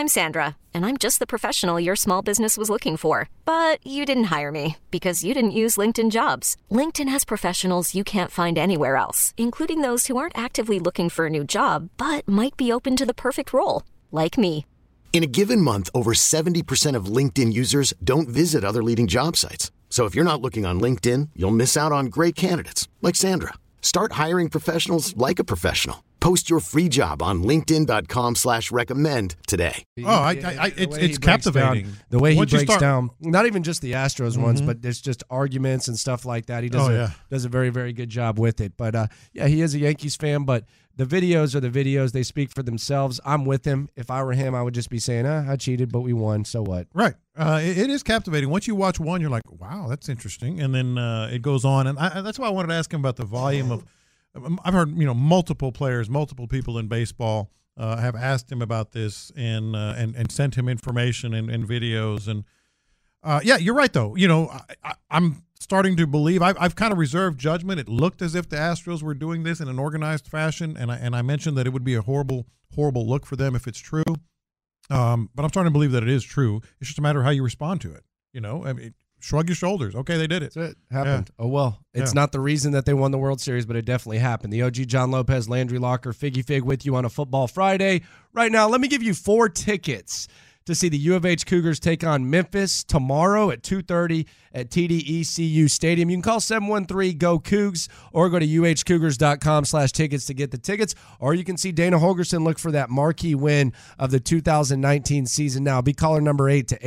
I'm Sandra, and I'm just the professional your small business was looking for. But you didn't hire me because you didn't use LinkedIn Jobs. LinkedIn has professionals you can't find anywhere else, including those who aren't actively looking for a new job, but might be open to the perfect role, like me. In a given month, over 70% of LinkedIn users don't visit other leading job sites. So if you're not looking on LinkedIn, you'll miss out on great candidates like Sandra. Start hiring professionals like a professional. Post your free job on linkedin.com/recommend today. Oh, it's captivating. The way he breaks down, not even just the Astros ones, but there's just arguments and stuff like that. He does a very, very good job with it. But, he is a Yankees fan, but the videos are the videos. They speak for themselves. I'm with him. If I were him, I would just be saying, I cheated, but we won, so what? Right. It is captivating. Once you watch one, you're like, wow, that's interesting. And then it goes on. And that's why I wanted to ask him about the volume of – I've heard, multiple players, multiple people in baseball have asked him about this and sent him information and videos. And, you're right, though. I'm starting to believe I've kind of reserved judgment. It looked as if the Astros were doing this in an organized fashion, and I mentioned that it would be a horrible, horrible look for them if it's true. But I'm starting to believe that it is true. It's just a matter of how you respond to it. Shrug your shoulders. Okay, they did it. That's it. Happened. Yeah. Oh, well, it's not the reason that they won the World Series, but it definitely happened. The OG John Lopez, Landry Locker, Figgy Fig with you on a Football Friday. Right now, let me give you 4 tickets to see the U of H Cougars take on Memphis tomorrow at 2:30 at TDECU Stadium. You can call 713-GO-COUGS or go to uhcougars.com/tickets to get the tickets, or you can see Dana Holgerson look for that marquee win of the 2019 season now. Be caller number 8 to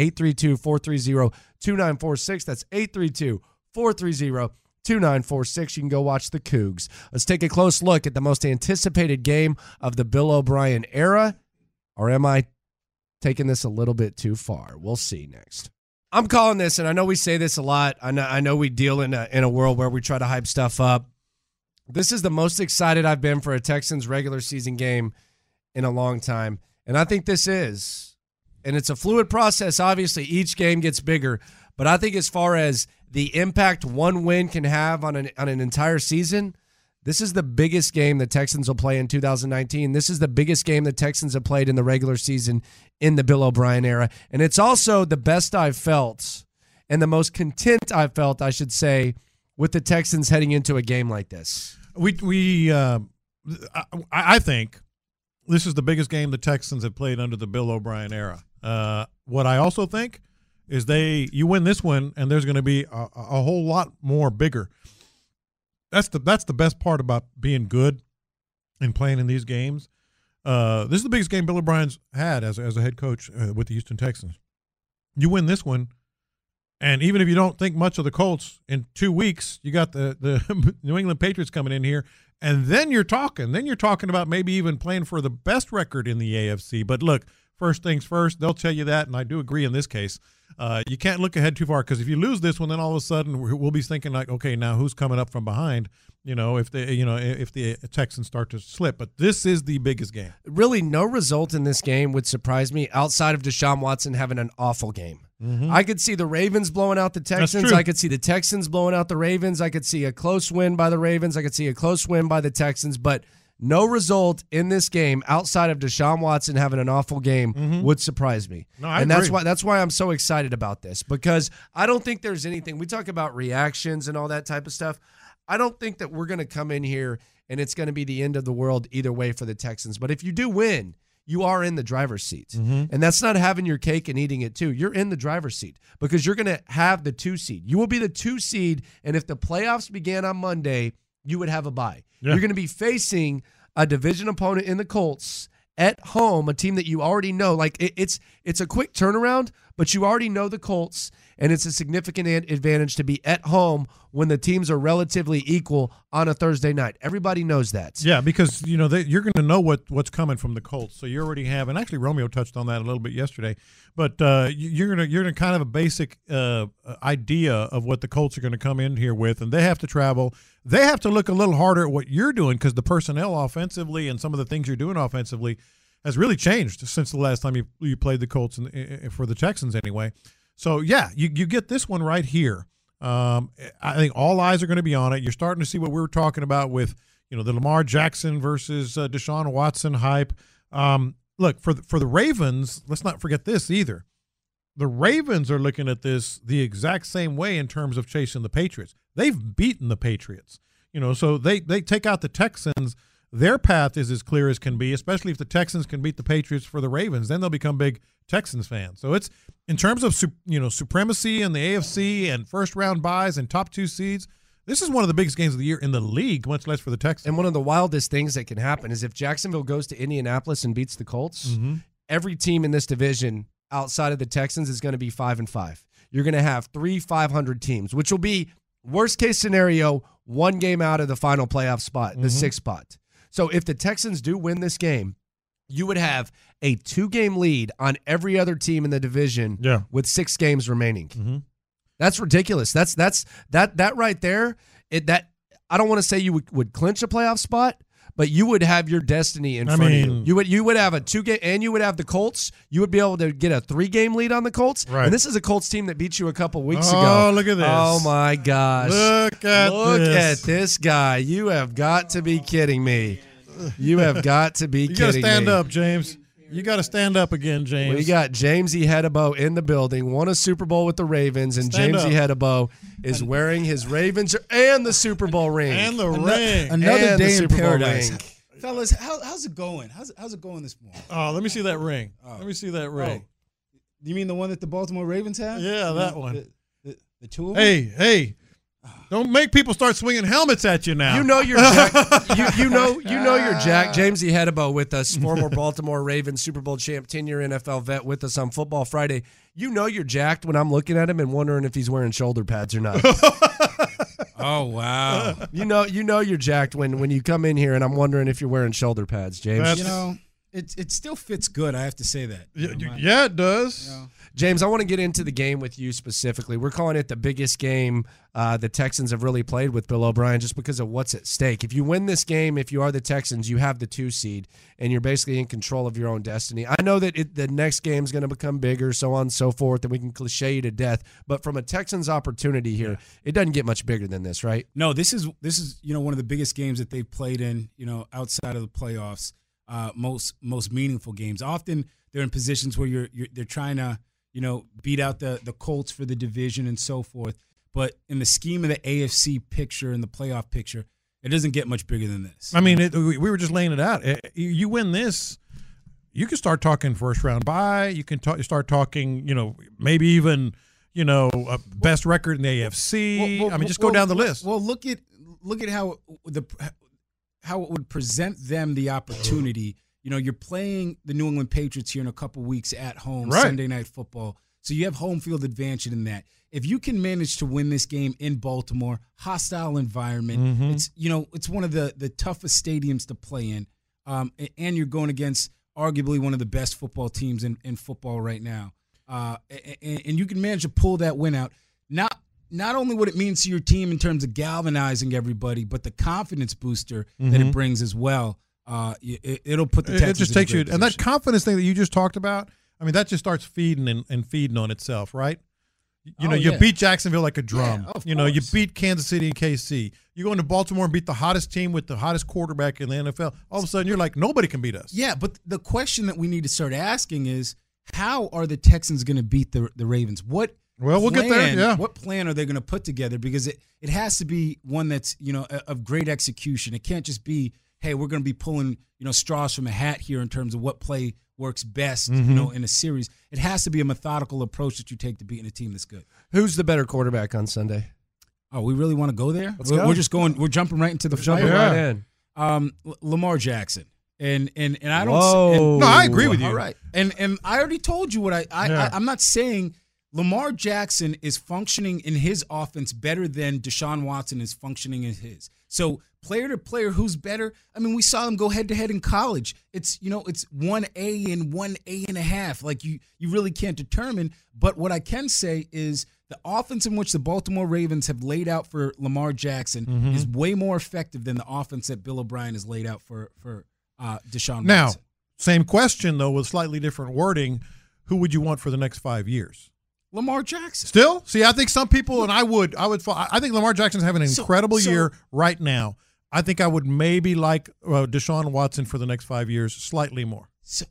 832-430-2946. That's 832-430-2946. You can go watch the Cougs. Let's take a close look at the most anticipated game of the Bill O'Brien era, or am I taking this a little bit too far? We'll see next. I'm calling this, and I know we say this a lot. I know we deal in a world where we try to hype stuff up. This is the most excited I've been for a Texans regular season game in a long time, and I think this is. And it's a fluid process. Obviously, each game gets bigger, but I think as far as the impact one win can have on an entire season, this is the biggest game the Texans will play in 2019. This is the biggest game the Texans have played in the regular season in the Bill O'Brien era. And it's also the best I've felt and the most content I've felt, I should say, with the Texans heading into a game like this. I think this is the biggest game the Texans have played under the Bill O'Brien era. What I also think is you win this one, and there's going to be a whole lot more bigger. That's the best part about being good and playing in these games. This is the biggest game Bill O'Brien's had as a head coach with the Houston Texans. You win this one, and even if you don't think much of the Colts, in 2 weeks you got the New England Patriots coming in here, and then you're talking about maybe even playing for the best record in the AFC. But look, first things first, they'll tell you that, and I do agree in this case. You can't look ahead too far, because if you lose this one, then all of a sudden we'll be thinking like, okay, now who's coming up from behind? If the Texans start to slip. But this is the biggest game. Really, no result in this game would surprise me outside of Deshaun Watson having an awful game. Mm-hmm. I could see the Ravens blowing out the Texans. I could see the Texans blowing out the Ravens. I could see a close win by the Ravens. I could see a close win by the Texans. But no result in this game outside of Deshaun Watson having an awful game would surprise me. No, I agree. That's why I'm so excited about this, because I don't think there's anything. We talk about reactions and all that type of stuff. I don't think that we're going to come in here and it's going to be the end of the world either way for the Texans. But if you do win, you are in the driver's seat. And that's not having your cake and eating it too. You're in the driver's seat because you're going to have the 2 seed. You will be the 2 seed, and if the playoffs began on Monday, you would have a bye. Yeah. You're going to be facing a division opponent in the Colts at home, a team that you already know. Like it's a quick turnaround, but you already know the Colts, and it's a significant advantage to be at home when the teams are relatively equal on a Thursday night. Everybody knows that. Yeah, because you're going to know what's coming from the Colts, so you already have. And actually, Romeo touched on that a little bit yesterday. But you're gonna kind of a basic idea of what the Colts are going to come in here with, and they have to travel. They have to look a little harder at what you're doing, because the personnel offensively and some of the things you're doing offensively has really changed since the last time you played the Colts for the Texans anyway. So, yeah, you get this one right here. I think all eyes are going to be on it. You're starting to see what we were talking about with, the Lamar Jackson versus Deshaun Watson hype. look, for the Ravens, let's not forget this either. The Ravens are looking at this the exact same way in terms of chasing the Patriots. They've beaten the Patriots. So they take out the Texans. Their path is as clear as can be, especially if the Texans can beat the Patriots for the Ravens. Then they'll become big Texans fans. So it's in terms of supremacy in the AFC and first-round buys and top 2 seeds, this is one of the biggest games of the year in the league, much less for the Texans. And one of the wildest things that can happen is if Jacksonville goes to Indianapolis and beats the Colts, every team in this division outside of the Texans is going to be 5-5. You're going to have 3 500 teams, which will be worst-case scenario, 1 game out of the final playoff spot, the 6th spot. So if the Texans do win this game, you would have a 2-game lead on every other team in the division with 6 games remaining. That's ridiculous. That right there. I don't want to say you would clinch a playoff spot, but you would have your destiny in front of you. You would have a 2-game, and you would have the Colts. You would be able to get a 3-game lead on the Colts. Right. And this is a Colts team that beat you a couple weeks ago. Oh, look at this. Oh, my gosh. Look at this guy. You have got to be kidding me. You have got to be kidding me. You got to stand up, James. You got to stand up again, James. We got Jamesy Hedebo in the building, won a Super Bowl with the Ravens, and Jamesy Hedebo is wearing his Ravens and the Super Bowl ring. And the ring. Another day in paradise. Ring. Fellas, how's it going? How's it going this morning? Oh, let me see that ring. Let me see that ring. Oh. You mean the one that the Baltimore Ravens have? Yeah, that one. The 2 of them? Hey. Don't make people start swinging helmets at you now. You know you're Jack. you know you're Jack. Jamesy Hedebo with us, former Baltimore Ravens Super Bowl champ, 10-year NFL vet with us on Football Friday. You know you're jacked when I'm looking at him and wondering if he's wearing shoulder pads or not. Oh wow. You know you're jacked when you come in here and I'm wondering if you're wearing shoulder pads, James. It still fits good. I have to say that. Yeah, it does. James, I want to get into the game with you specifically. We're calling it the biggest game the Texans have really played with Bill O'Brien just because of what's at stake. If you win this game, if you are the Texans, you have the 2 seed, and you're basically in control of your own destiny. I know that the next game is going to become bigger, so on and so forth, and we can cliche you to death. But from a Texans opportunity here, it doesn't get much bigger than this, right? No, this is one of the biggest games that they've played in, outside of the playoffs. Most meaningful games. Often they're in positions where they're trying to beat out the Colts for the division and so forth. But in the scheme of the AFC picture and the playoff picture, it doesn't get much bigger than this. I mean, we were just laying it out. You win this, you can start talking first round bye. You can start talking, maybe even, best record in the AFC. Just go down the list. Well, look at how it would present them the opportunity. You're playing the New England Patriots here in a couple weeks at home, right. Sunday Night Football. So you have home field advantage in that. If you can manage to win this game in Baltimore, hostile environment, it's one of the toughest stadiums to play in, and you're going against arguably one of the best football teams in football right now, and you can manage to pull that win out. Not only what it means to your team in terms of galvanizing everybody, but the confidence booster that it brings as well. It'll put the Texans it just takes you, position. and that confidence thing that you just talked about. I mean, that just starts feeding and feeding on itself, right? You beat Jacksonville like a drum. Yeah, you beat Kansas City and KC. You go into Baltimore and beat the hottest team with the hottest quarterback in the NFL. All of a sudden, you're like, nobody can beat us. Yeah, but the question that we need to start asking is, how are the Texans going to beat the Ravens? We'll get there. Yeah. What plan are they going to put together? Because it has to be one that's of great execution. It can't just be, hey, we're going to be pulling straws from a hat here in terms of what play works best in a series. It has to be a methodical approach that you take to beating a team that's good. Who's the better quarterback on Sunday? Oh, we really want to go there? Let's go. We're jumping right into the fire. Right in. Lamar Jackson. And I don't. No, I agree with you. All right. And I already told you what I'm not saying. Lamar Jackson is functioning in his offense better than Deshaun Watson is functioning in his. So player to player, who's better? I mean, we saw them go head to head in college. It's 1A and 1A.5. Like you really can't determine. But what I can say is the offense in which the Baltimore Ravens have laid out for Lamar Jackson is way more effective than the offense that Bill O'Brien has laid out for Deshaun Watson. Now, same question though with slightly different wording. Who would you want for the next 5 years? Lamar Jackson. Still? See, I think some people, and I think Lamar Jackson's having an incredible year right now. I think I would maybe like Deshaun Watson for the next 5 years slightly more. So,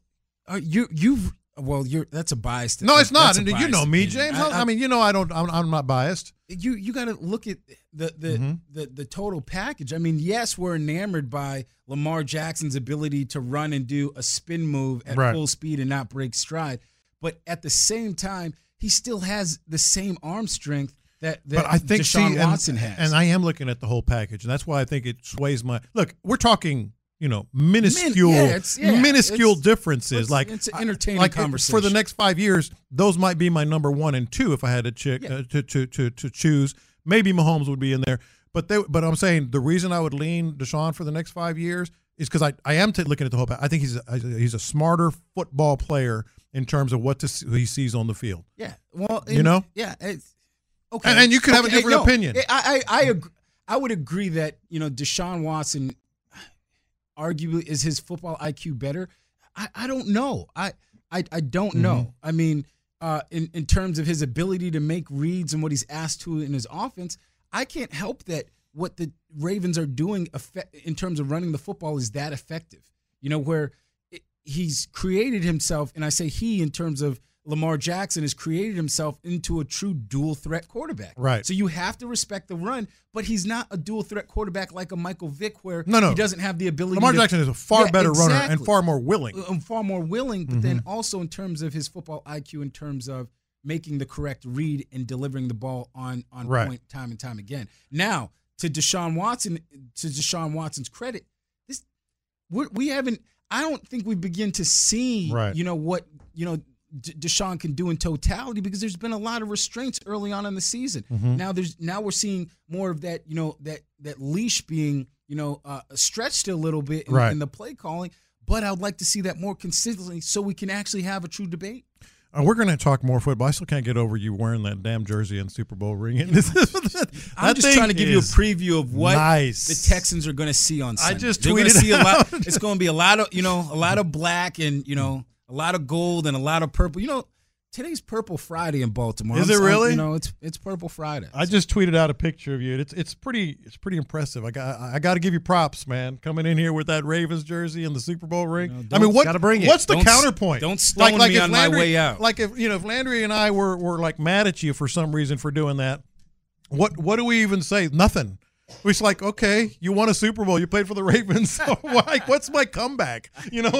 That's a biased. No, it's not. And you know me, James. I'm not biased. You got to look at the total package. I mean, yes, we're enamored by Lamar Jackson's ability to run and do a spin move at full speed and not break stride, but at the same time, he still has the same arm strength that I think Deshaun Watson has. And I am looking at the whole package, and that's why I think it sways my look. We're talking, minuscule differences. Like it's an entertaining conversation. For the next 5 years, those might be my number 1 and 2 if I had to choose. Maybe Mahomes would be in there, but I'm saying the reason I would lean Deshaun for the next 5 years is because I am looking at the whole package. I think he's a smarter football player in terms of what he sees on the field. Yeah, well, yeah. Okay, and you could have a different opinion. I would agree that Deshaun Watson arguably is his football IQ better. I don't know. I don't know. I mean, in terms of his ability to make reads and what he's asked to in his offense, I can't help that what the Ravens are doing in terms of running the football is that effective. Where he's created himself, and I say he in terms of Lamar Jackson has created himself into a true dual threat quarterback. Right. So you have to respect the run, but he's not a dual threat quarterback like a Michael Vick where he doesn't have the ability. Lamar Jackson is a far better runner and far more willing. But then also in terms of his football IQ, in terms of making the correct read and delivering the ball on point time and time again. Now, to Deshaun Watson's credit, I don't think we begin to see what Deshaun can do in totality because there's been a lot of restraints early on in the season. Now we're seeing more of that that leash being stretched a little bit in the play calling. But I would like to see that more consistently so we can actually have a true debate. We're going to talk more football. I still can't get over you wearing that damn jersey and Super Bowl ring. I'm just trying to give you a preview of what the Texans are going to see on Sunday. I just They're tweeted going to see a lot. It's going to be a lot of black and a lot of gold and a lot of purple. Today's Purple Friday in Baltimore. Is it really? It's Purple Friday. I just tweeted out a picture of you. It's pretty impressive. I got to give you props, man. Coming in here with that Ravens jersey and the Super Bowl ring. Gotta bring it. What's the counterpoint? Don't stone me on my way out. Like if Landry and I were like mad at you for some reason for doing that, what do we even say? Nothing. It's like, okay, you won a Super Bowl. You played for the Ravens. So what's my comeback?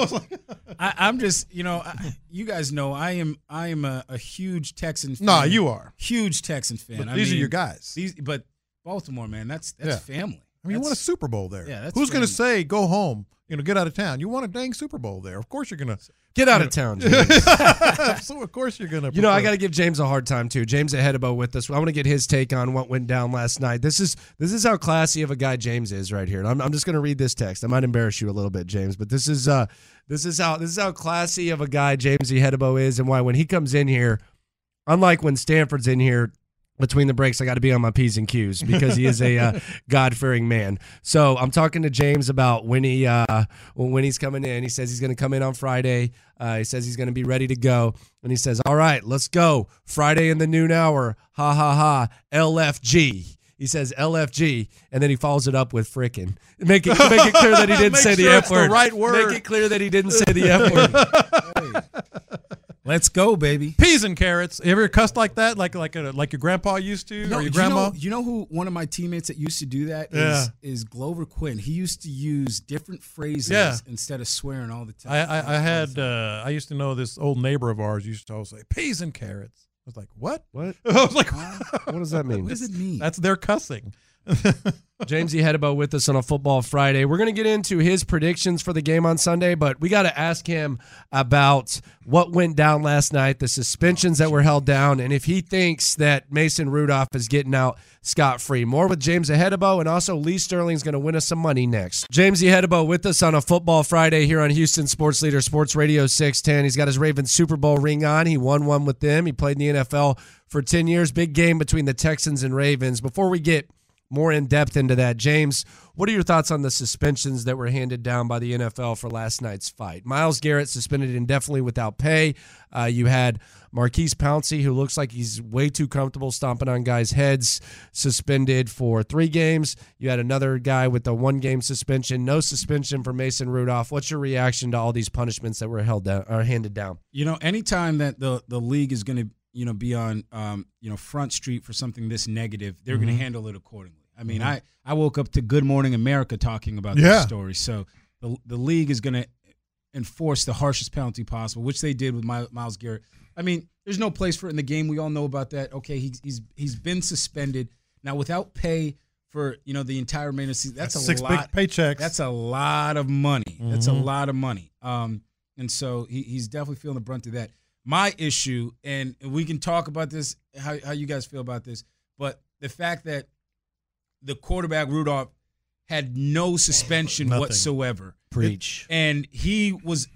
I'm just, you guys know I am a huge Texan fan. No, you are. Huge Texan fan. But these are your guys. But Baltimore, man, that's family. You won a Super Bowl there. Yeah, who's going to say go home? Get out of town. You won a dang Super Bowl there. Of course you're going to get out of town, James. So of course you're going to. I got to give James a hard time too. James Ahedibo with us. I want to get his take on what went down last night. This is how classy of a guy James is right here. And I'm just going to read this text. I might embarrass you a little bit, James, but this is how classy of a guy James Ahedibo is, and why when he comes in here, unlike when Stanford's in here. Between the breaks, I got to be on my P's and Q's because he is a God-fearing man. So I'm talking to James about when he's coming in. He says he's going to come in on Friday. He says he's going to be ready to go. And he says, all right, let's go. Friday in the noon hour. Ha, ha, ha. LFG. He says LFG, and then he follows it up with frickin'. Make it clear that he didn't say the F word. The right word. Make it clear that he didn't say the F word. Let's go, baby. Peas and carrots. You ever cussed like that, like your grandpa used to, or your grandma? You know who one of my teammates that used to do that is Glover Quinn. He used to use different phrases instead of swearing all the time. I used to know this old neighbor of ours used to always say peas and carrots. I was like, what? What? I was like, what does that mean? What does it mean? That's their cussing. James Ahedibo with us on a Football Friday. We're going to get into his predictions for the game on Sunday, but we got to ask him about what went down last night, the suspensions that were held down, and if he thinks that Mason Rudolph is getting out scot-free. More with James Ahedibo, and also Lee Sterling's going to win us some money next. James Ahedibo with us on a Football Friday here on Houston Sports Leader Sports Radio 610. He's got his Ravens Super Bowl ring on. He won one with them. He played in the NFL for 10 years. Big game between the Texans and Ravens. Before we get more in depth into that. James, what are your thoughts on the suspensions that were handed down by the NFL for last night's fight? Myles Garrett suspended indefinitely without pay. You had Maurkice Pouncey, who looks like he's way too comfortable stomping on guys' heads, suspended for 3 games. You had another guy with a 1-game suspension. No suspension for Mason Rudolph. What's your reaction to all these punishments that were handed down? Anytime that the league is going to be on Front Street for something this negative, they're going to handle it accordingly. I mean, I woke up to Good Morning America talking about this story. So the league is going to enforce the harshest penalty possible, which they did with Myles Garrett. I mean, there's no place for it in the game. We all know about that. Okay, he's been suspended now without pay for the entire remainder of the season. That's a 6 lot. big paychecks. That's a lot of money. That's a lot of money. And so he's definitely feeling the brunt of that. My issue, and we can talk about this, how you guys feel about this, but the fact that the quarterback, Rudolph, had no suspension whatsoever. Preach. And he was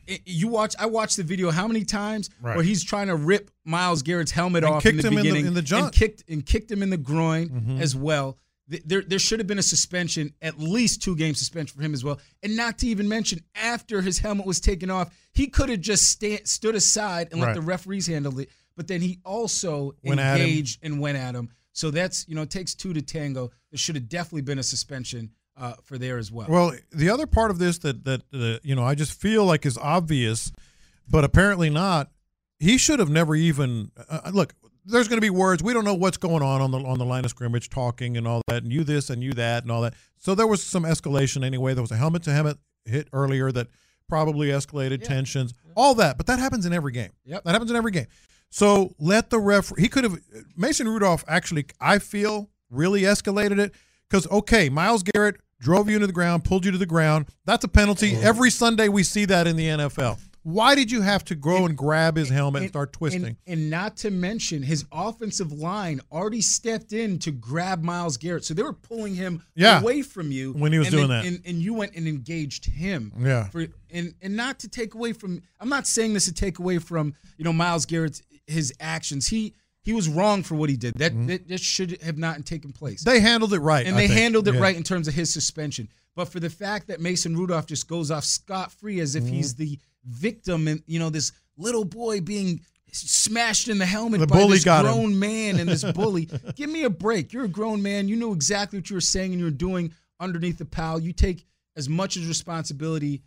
I watched the video how many times where he's trying to rip Myles Garrett's helmet off in the beginning in the junk. and kicked him in the groin as well. There should have been a suspension, at least 2-game suspension for him as well. And not to even mention, after his helmet was taken off, he could have just stood aside and let the referees handle it. But then he also engaged and went at him. So that's, it takes 2 to tango. There should have definitely been a suspension for there as well. Well, the other part of this that I just feel like is obvious, but apparently not. He should have never even look. There's going to be words. We don't know what's going on the line of scrimmage, talking and all that, and you this and you that and all that. So there was some escalation anyway. There was a helmet-to-helmet hit earlier that probably escalated tensions, all that. But that happens in every game. Yep. That happens in every game. So let the ref. He could have. Mason Rudolph actually, I feel, really escalated it because Myles Garrett drove you into the ground, pulled you to the ground. That's a penalty. Every Sunday we see that in the NFL. Why did you have to go and grab his helmet and start twisting? And not to mention, his offensive line already stepped in to grab Myles Garrett. So they were pulling him away from you. When he was doing that. And you went and engaged him. Yeah. And not to take away from – I'm not saying this to take away from, Myles Garrett's his actions. He was wrong for what he did. That should have not taken place. They handled it right. And they handled it right in terms of his suspension. But for the fact that Mason Rudolph just goes off scot-free as if he's the victim and, this little boy being smashed in the helmet by this grown man and this bully. Give me a break. You're a grown man. You knew exactly what you were saying and you were doing underneath the pile. You take as much as responsibility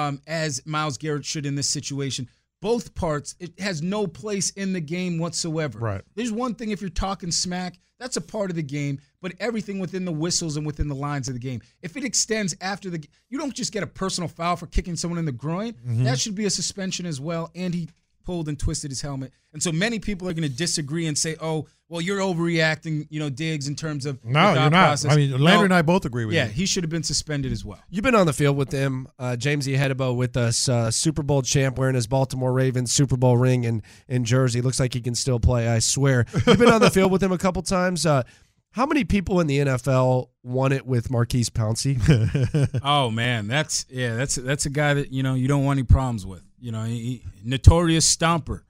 as Myles Garrett should in this situation. Both parts, it has no place in the game whatsoever. Right. There's one thing if you're talking smack, that's a part of the game, but everything within the whistles and within the lines of the game. If it extends after the – you don't just get a personal foul for kicking someone in the groin. That should be a suspension as well, and he pulled and twisted his helmet. And so many people are going to disagree and say, oh, well, you're overreacting, Diggs, in terms of no, you're not. Process. I mean, Landry and I both agree with you. Yeah, he should have been suspended as well. You've been on the field with them. James Ihedebo with us, Super Bowl champ, wearing his Baltimore Ravens Super Bowl ring in jersey. Looks like he can still play, I swear. You've been on the field with him a couple times. How many people in the NFL won it with Maurkice Pouncey? Oh man, that's a guy that you don't want any problems with. He notorious stomper.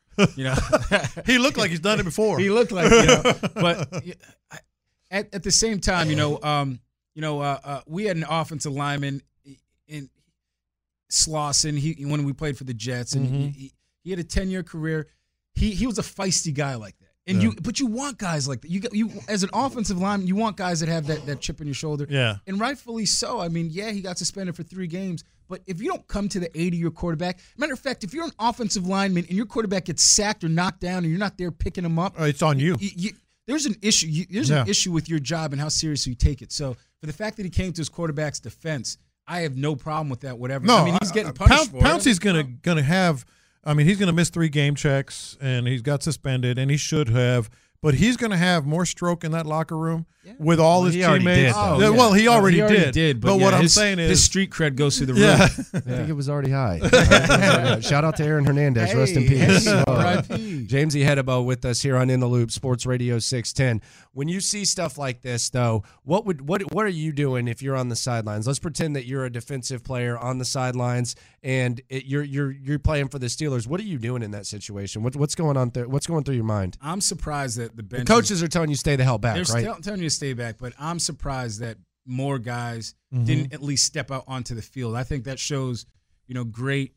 He looked like he's done it before. He looked like but at the same time, we had an offensive lineman in Slauson. When we played for the Jets, and he had a 10-year career. He was a feisty guy like that. And but you want guys like that. You as an offensive lineman, you want guys that have that chip on your shoulder. Yeah. And rightfully so. I mean, he got suspended for 3 games. But if you don't come to the aid of your quarterback, matter of fact, if you're an offensive lineman and your quarterback gets sacked or knocked down and you're not there picking him up, it's on you. There's an issue. There's an issue with your job and how seriously you take it. So for the fact that he came to his quarterback's defense, I have no problem with that. Whatever. No, I mean, he's getting punished for it. Pouncey's gonna have. I mean, he's going to miss 3 game checks, and he's got suspended, and he should have. But he's going to have more stroke in that locker room with all his teammates. Well, he already did. But what I'm saying is his street cred goes through the roof. I think it was already high. Shout out to Aaron Hernandez. Rest in peace. James Ihedebo with us here on In the Loop, Sports Radio 610. When you see stuff like this, though, what are you doing if you're on the sidelines? Let's pretend that you're a defensive player on the sidelines and you're playing for the Steelers. What are you doing in that situation? What's going on there? What's going through your mind? I'm surprised that bench. The coaches are telling you stay the hell back, They're right? telling you to stay back, but I'm surprised that more guys didn't at least step out onto the field. I think that shows, great,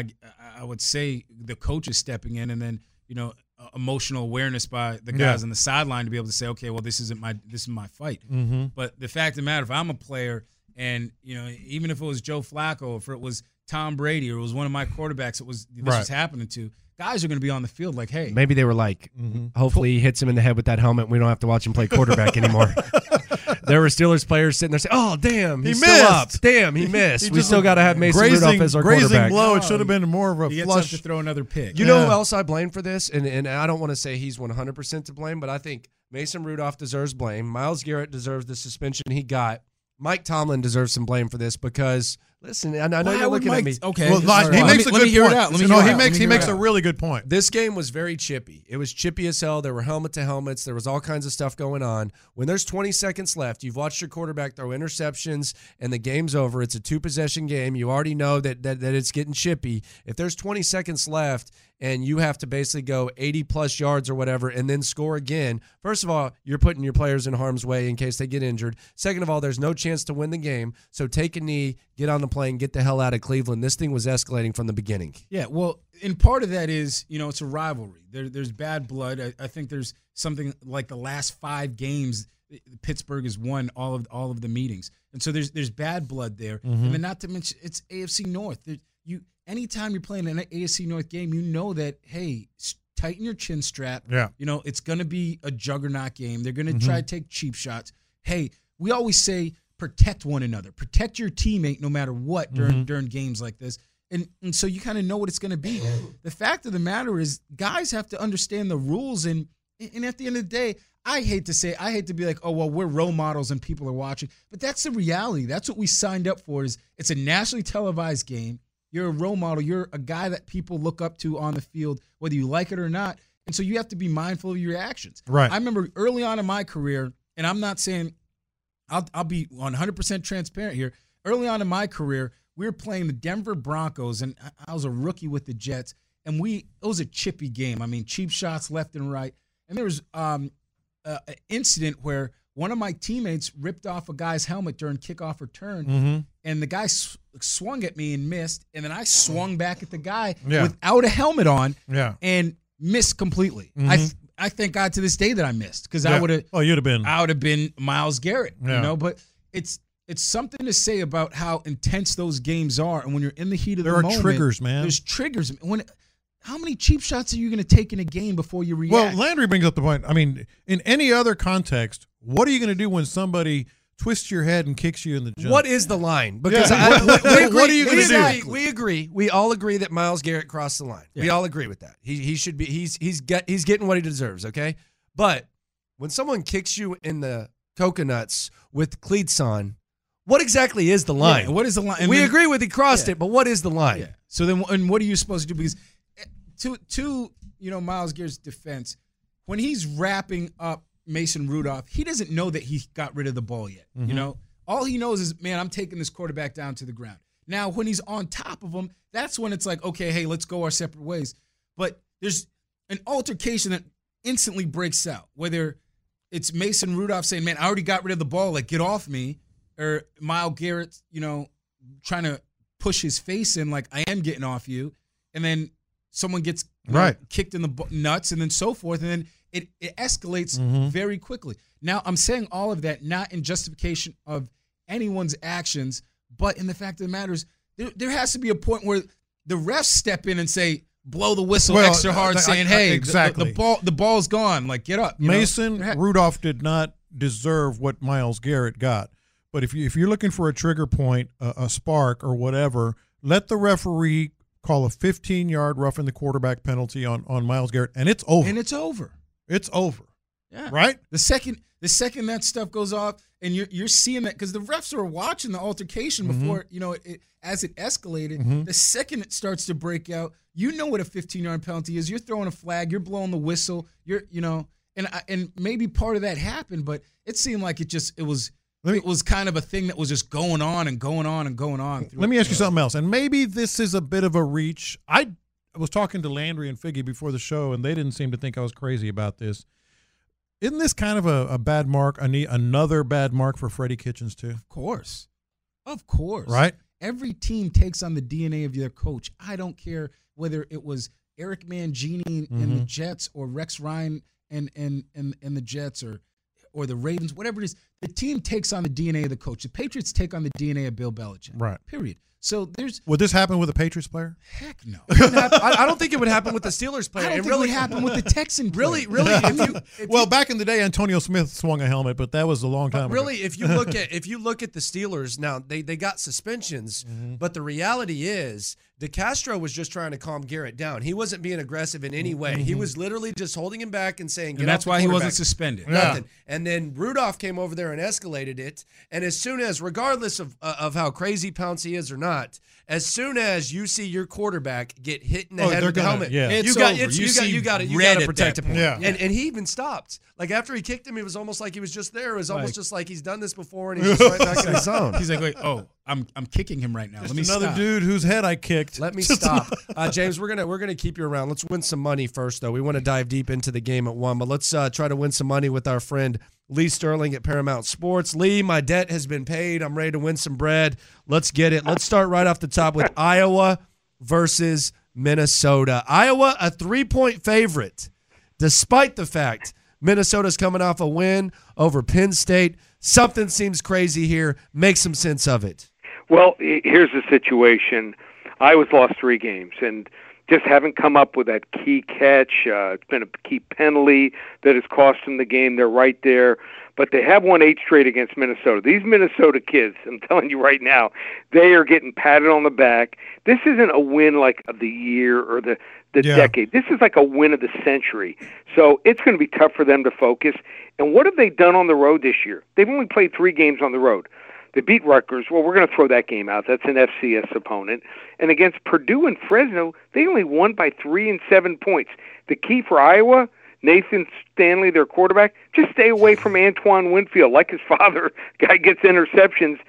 I would say the coaches stepping in, and then, emotional awareness by the guys on the sideline to be able to say, okay, well, this is my fight. But the fact of the matter, if I'm a player and, even if it was Joe Flacco, if it was Tom Brady, or it was one of my quarterbacks was happening to, guys are going to be on the field like, hey. Maybe they were like, hopefully he hits him in the head with that helmet. We don't have to watch him play quarterback anymore. There were Steelers players sitting there saying, oh, damn, he's still up. Damn, he missed. We still got to have Mason Rudolph as our quarterback. Grazing blow. It should have been more of a he flush. He to throw another pick. You know who else I blame for this? And I don't want to say he's 100% to blame, but I think Mason Rudolph deserves blame. Myles Garrett deserves the suspension he got. Mike Tomlin deserves some blame for this because, listen, I know you're looking at me. Okay. Well, he makes a good point. He makes a really good point. This game was very chippy. It was chippy as hell. There were helmet to helmets. There was all kinds of stuff going on. When there's 20 seconds left, you've watched your quarterback throw interceptions, and the game's over. It's a 2-possession game. You already know that it's getting chippy. If there's 20 seconds left and you have to basically go 80-plus yards or whatever and then score again, first of all, you're putting your players in harm's way in case they get injured. Second of all, there's no chance to win the game. So take a knee, get on the plane, get the hell out of Cleveland. This thing was escalating from the beginning. Yeah, well, and part of that is, it's a rivalry. There's bad blood. I think there's something like the last 5 games, Pittsburgh has won all of the meetings. And so there's bad blood there. And then not to mention, it's AFC North. Anytime you're playing an AFC North game, you know that, hey, tighten your chin strap. Yeah. It's going to be a juggernaut game. They're going to try to take cheap shots. Hey, we always say protect one another. Protect your teammate no matter what during games like this. And so you kind of know what it's going to be. The fact of the matter is guys have to understand the rules. And at the end of the day, I hate to be like, oh, well, we're role models and people are watching. But that's the reality. That's what we signed up for. Is it's a nationally televised game. You're a role model. You're a guy that people look up to on the field, whether you like it or not. And so you have to be mindful of your actions. Right. I remember early on in my career, and I'm not saying I'll be 100% transparent here. Early on in my career, we were playing the Denver Broncos, and I was a rookie with the Jets. And it was a chippy game. I mean, cheap shots left and right. And there was an incident where one of my teammates ripped off a guy's helmet during kickoff return, and the guy swung at me and missed, and then I swung back at the guy without a helmet on and missed completely. I thank God to this day that I missed because I would have. Oh, you'd have been. I would have been Myles Garrett, But it's something to say about how intense those games are, and when you're in the heat of the moment, there are triggers, man. There's triggers. How many cheap shots are you going to take in a game before you react? Well, Landry brings up the point. I mean, in any other context, what are you going to do when somebody twists your head and kicks you in the junk? What is the line? Because what are you going to do? We agree. We all agree that Myles Garrett crossed the line. Yeah. We all agree with that. He should be. He's getting what he deserves. Okay, but when someone kicks you in the coconuts with cleats on, what exactly is the line? Yeah, what is the line? And we agree with he crossed it, but what is the line? Yeah. So then, and what are you supposed to do? Because to Myles Garrett's defense, when he's wrapping up Mason Rudolph, he doesn't know that he got rid of the ball yet. All he knows is, man, I'm taking this quarterback down to the ground. Now, when he's on top of him, that's when it's like, okay, hey, let's go our separate ways. But there's an altercation that instantly breaks out, whether it's Mason Rudolph saying, man, I already got rid of the ball, like, get off me, or Myles Garrett, trying to push his face in, like, I am getting off you, and then someone gets kicked in the nuts, and then so forth, and then it escalates very quickly. Now, I'm saying all of that not in justification of anyone's actions, but in the fact of the matter is there has to be a point where the refs step in and say, blow the whistle extra hard, saying, hey, exactly. the ball's gone. Like, get up. Mason Rudolph did not deserve what Myles Garrett got. But if you're looking for a trigger point, a spark or whatever, let the referee call a 15-yard roughing the quarterback penalty on Myles Garrett, and it's over. It's over. Yeah. Right? The second that stuff goes off, and you're seeing that because the refs are watching the altercation before as it escalated. The second it starts to break out, what a 15-yard penalty is. You're throwing a flag. You're blowing the whistle. And maybe part of that happened, but it seemed like it was kind of a thing that was just going on and going on and going on. Let me ask you something else, and maybe this is a bit of a reach. I was talking to Landry and Figgy before the show, and they didn't seem to think I was crazy about this. Isn't this kind of a bad mark? Another bad mark for Freddie Kitchens too. Of course. Right. Every team takes on the DNA of their coach. I don't care whether it was Eric Mangini and the Jets or Rex Ryan and the Jets or the Ravens, whatever it is. The team takes on the DNA of the coach. The Patriots take on the DNA of Bill Belichick. Right. Period. So Would this happen with a Patriots player? Heck no. I don't think it would happen with the Steelers player. I don't think it would happen with the Texan player. Really, Back in the day, Antonio Smith swung a helmet, but that was a long time ago. Really, if you look at the Steelers now, they got suspensions, but the reality is DeCastro was just trying to calm Garrett down. He wasn't being aggressive in any way. He was literally just holding him back and saying, "Get and that's off the why he quarterback." wasn't suspended. Nothing. And then Rudolph came over there and escalated it. And as soon as, regardless of how crazy Pouncey is or not, as soon as you see your quarterback get hit in the head with the helmet, you got to protect him. Yeah. And he even stopped. Like after he kicked him, it was almost like he was just there. It was almost just like he's done this before and he's just right back in his zone. He's like, wait, I'm kicking him right now. Let me another stop. dude whose head I kicked. Let me stop. James, we're gonna keep you around. Let's win some money first, though. We want to dive deep into the game at 1, but let's try to win some money with our friend Lee Sterling at Paramount Sports. Lee, my debt has been paid. I'm ready to win some bread. Let's get it. Let's start right off the top with Iowa versus Minnesota. Iowa, a 3-point favorite, despite the fact Minnesota's coming off a win over Penn State. Something seems crazy here. Make some sense of it. Well, here's the situation. Iowa's lost 3 games and just haven't come up with that key catch. It's been a key penalty that has cost them the game. They're right there. But they have won 8 straight against Minnesota. These Minnesota kids, I'm telling you right now, they are getting patted on the back. This isn't a win like of the year or the decade. This is like a win of the century. So it's going to be tough for them to focus. And what have they done on the road this year? They've only played 3 games on the road. They beat Rutgers. Well, we're going to throw that game out. That's an FCS opponent. And against Purdue and Fresno, they only won by 3 and 7 points. The key for Iowa, Nathan Stanley, their quarterback, just stay away from Antoine Winfield. Like his father, guy gets interceptions.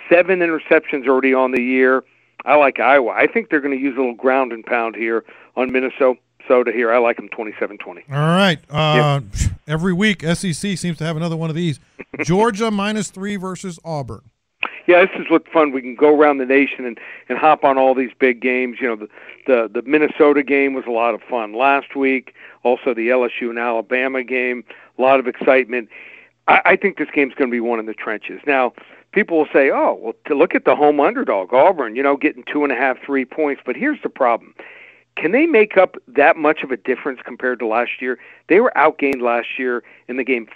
7 interceptions already on the year. I like Iowa. I think they're going to use a little ground and pound here on Minnesota here. I like them 27-20. All right. Every week, SEC seems to have another one of these. Georgia -3 versus Auburn. Yeah, this is what's fun. We can go around the nation and hop on all these big games. You know, the Minnesota game was a lot of fun last week. Also, the LSU and Alabama game, a lot of excitement. I think this game's going to be one in the trenches. Now, people will say, oh, well, to look at the home underdog, Auburn, getting 2.5, 3 points. But here's the problem. Can they make up that much of a difference compared to last year? They were outgained last year in the game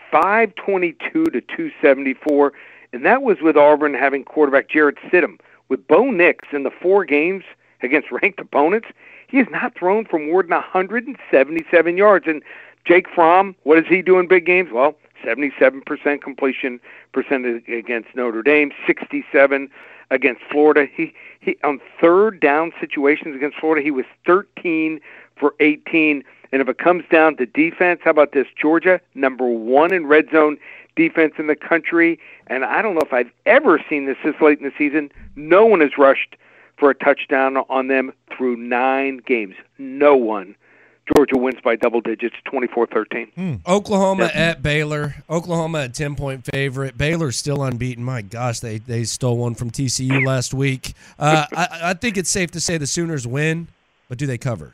522 to 274, and that was with Auburn having quarterback Jarrett Stidham. With Bo Nix in the 4 games against ranked opponents, he has not thrown for more than 177 yards. And Jake Fromm, what does he do in big games? Well, 77% completion percentage against Notre Dame, 67 against Florida. He on third down situations against Florida, he was 13 for 18. And if it comes down to defense, how about this? Georgia, number 1 in red zone defense in the country. And I don't know if I've ever seen this late in the season. No one has rushed for a touchdown on them through 9 games. No one. Georgia wins by double digits, 24-13. Oklahoma at Baylor. Oklahoma a 10-point favorite. Baylor's still unbeaten. My gosh, they stole one from TCU last week. I think it's safe to say the Sooners win, but do they cover?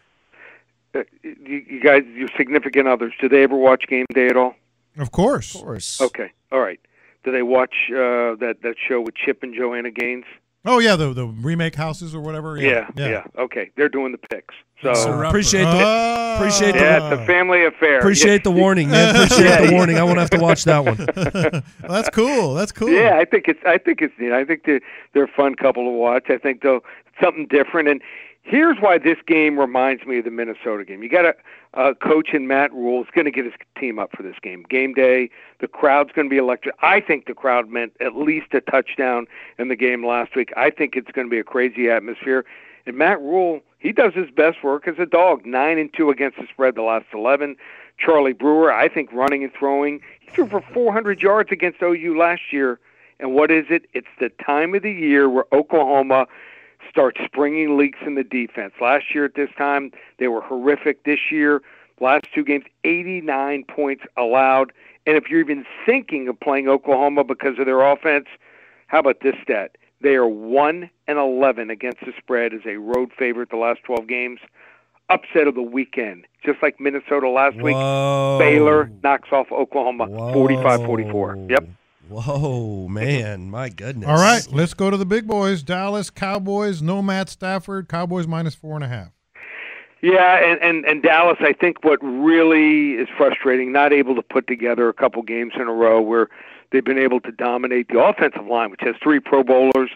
You guys, your significant others, do they ever watch Game Day at all? Of course. Okay, all right. Do they watch that show with Chip and Joanna Gaines? Oh, yeah, the remake houses or whatever. Yeah. Okay, they're doing the picks. So appreciate the it's a family affair. Appreciate the warning, man. Appreciate the warning. I won't have to watch that one. Well, that's cool. That's cool. Yeah, I think it's neat. I think they're a fun couple to watch. I think they'll something different. And here's why this game reminds me of the Minnesota game. You got a coach in Matt Rule is going to get his team up for this game. Game day, the crowd's going to be electric. I think the crowd meant at least a touchdown in the game last week. I think it's going to be a crazy atmosphere. And Matt Rule, he does his best work as a dog. 9-2 against the spread the last 11. Charlie Brewer, I think running and throwing. He threw for 400 yards against OU last year. And what is it? It's the time of the year where Oklahoma starts springing leaks in the defense. Last year at this time, they were horrific. This year, Last 2 games, 89 points allowed. And if you're even thinking of playing Oklahoma because of their offense, how about this stat? They are 1-11 against the spread as a road favorite the last 12 games. Upset of the weekend. Just like Minnesota last week, Baylor knocks off Oklahoma 45-44. Yep. Whoa, man. My goodness. All right, let's go to the big boys. Dallas Cowboys, no Matt Stafford. Cowboys -4.5. Yeah, and Dallas, I think what really is frustrating, not able to put together a couple games in a row where they've been able to dominate the offensive line, which has 3 Pro Bowlers.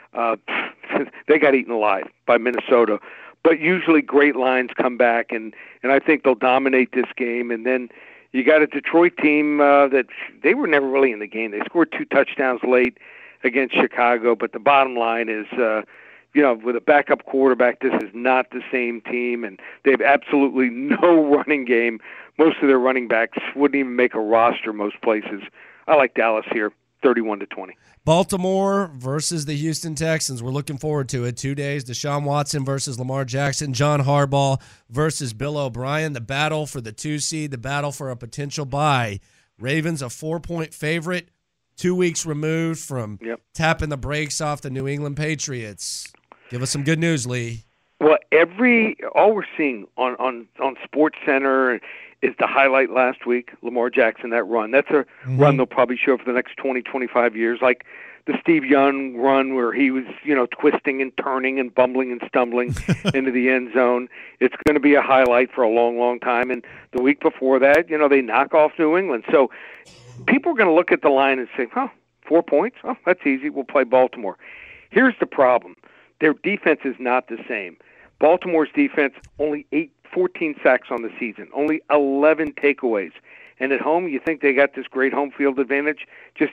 They got eaten alive by Minnesota. But usually great lines come back, and I think they'll dominate this game. And then you got a Detroit team that they were never really in the game. They scored 2 touchdowns late against Chicago, but the bottom line is with a backup quarterback, this is not the same team, and they have absolutely no running game. Most of their running backs wouldn't even make a roster most places. I like Dallas here, 31-20. Baltimore versus the Houston Texans. We're looking forward to it. 2 days. Deshaun Watson versus Lamar Jackson. John Harbaugh versus Bill O'Brien. The battle for the 2 seed, the battle for a potential bye. Ravens a 4-point favorite, 2 weeks removed from tapping the brakes off the New England Patriots. Give us some good news, Lee. Well, all we're seeing on SportsCenter is the highlight last week, Lamar Jackson, that run. That's a run they'll probably show for the next 20, 25 years, like the Steve Young run where he was, twisting and turning and bumbling and stumbling into the end zone. It's going to be a highlight for a long, long time. And the week before that, they knock off New England. So people are going to look at the line and say, 4 points? Oh, that's easy. We'll play Baltimore. Here's the problem. Their defense is not the same. Baltimore's defense, only 14 sacks on the season, only 11 takeaways. And at home, you think they got this great home field advantage? Just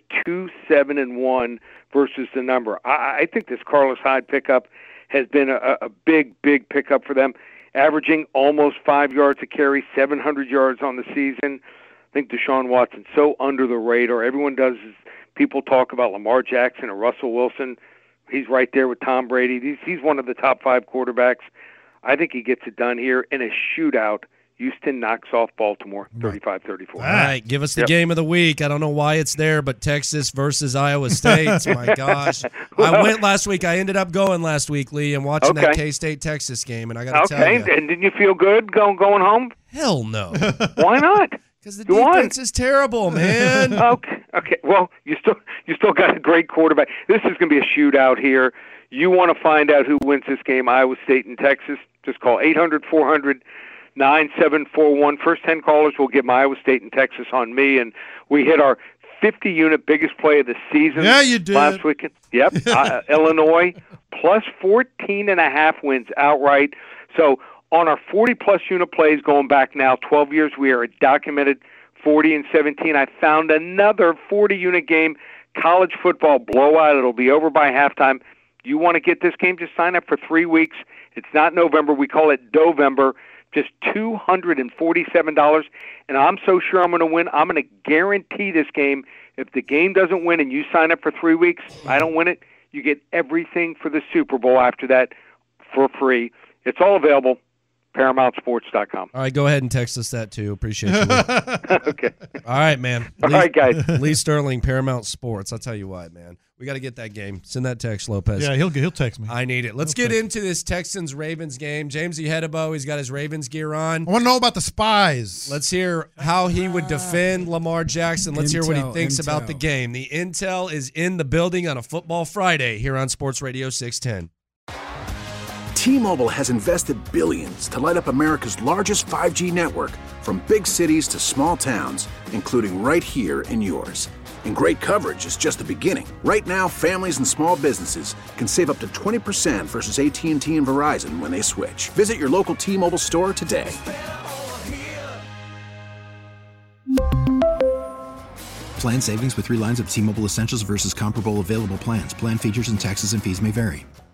2-7-1 versus the number. I think this Carlos Hyde pickup has been a big, big pickup for them, averaging almost 5 yards a carry, 700 yards on the season. I think Deshaun Watson's so under the radar. Everyone does is people talk about Lamar Jackson or Russell Wilson. He's right there with Tom Brady. He's one of the top 5 quarterbacks. I think he gets it done here in a shootout. Houston knocks off Baltimore 35-34. All right, give us the game of the week. I don't know why it's there, but Texas versus Iowa State. My gosh. I went last week. I ended up going last week, Lee, and watching that K-State-Texas game, and I got to tell you. Okay, and didn't you feel good going home? Hell no. Why not? Because the defense is terrible, man. Okay. Well, you still got a great quarterback. This is going to be a shootout here. You want to find out who wins this game, Iowa State and Texas? Just call 800-400-9741. First 10 callers will get Iowa State and Texas on me, and we hit our 50-unit biggest play of the season. Yeah, you did. Last weekend. Yep. Illinois plus 14.5 wins outright. So on our 40-plus unit plays going back now 12 years, we are a documented 40-17. I found another 40-unit game, college football blowout. It'll be over by halftime. You want to get this game, just sign up for 3 weeks. It's not November. We call it Dovember. Just $247. And I'm so sure I'm going to win. I'm going to guarantee this game. If the game doesn't win and you sign up for 3 weeks, I don't win it, you get everything for the Super Bowl after that for free. It's all available. ParamountSports.com. All right, go ahead and text us that too. Appreciate you. Okay. All right, man. All right, guys. Lee Sterling, Paramount Sports. I'll tell you what, man. We got to get that game. Send that text, Lopez. Yeah, he'll text me. I need it. Let's get into this Texans-Ravens game. James Hedebo, he's got his Ravens gear on. I want to know about the spies. Let's hear how he would defend Lamar Jackson. Let's hear what he thinks about the game. The intel is in the building on a Football Friday here on Sports Radio 610. T-Mobile has invested billions to light up America's largest 5G network, from big cities to small towns, including right here in yours. And great coverage is just the beginning. Right now, families and small businesses can save up to 20% versus AT&T and Verizon when they switch. Visit your local T-Mobile store today. Plan savings with 3 lines of T-Mobile Essentials versus comparable available plans. Plan features and taxes and fees may vary.